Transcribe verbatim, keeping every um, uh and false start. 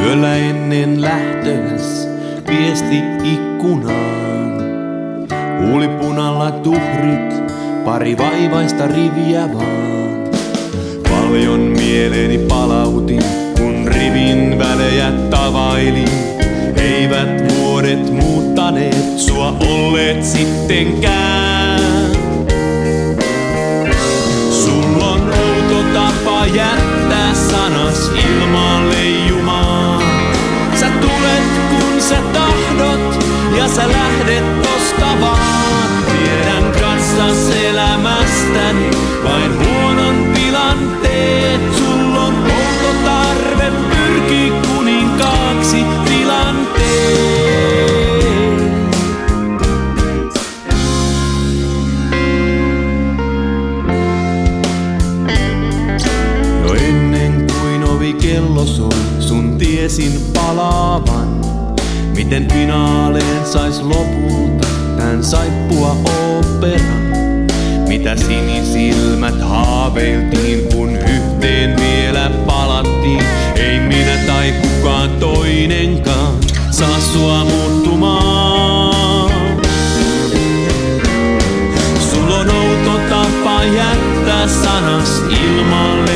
Yöllä ennen lähtöäs viesti ikkunaan. Huulipunalla tuhrit, pari vaivaista riviä vaan. Paljon mieleeni palautin, kun rivin välejä tavailin. Eivät vuodet muuttaneet sua olleet sittenkään. Sulla on outo tapa jättää sanas ilmaan leijumaan. Sä tulet kun sä tahdot ja sä lähdet tosta vaan. Tiedän kanssas elämästäni vain huonon tilanteet. Sulla on outo tarve pyrkii kuninkaaksi tilanteet. Jo ennen kuin ovi kello soi, sun tiesin palaavan. Miten finaaleen sais lopulta tän saippua oopperan? Mitä sinisilmät haaveiltiin, kun yhteen vielä palattiin. Ei minä tai kukaan toinenkaan saa sua muuttumaan. Sulla on outo tapa jättää sanas ilmaan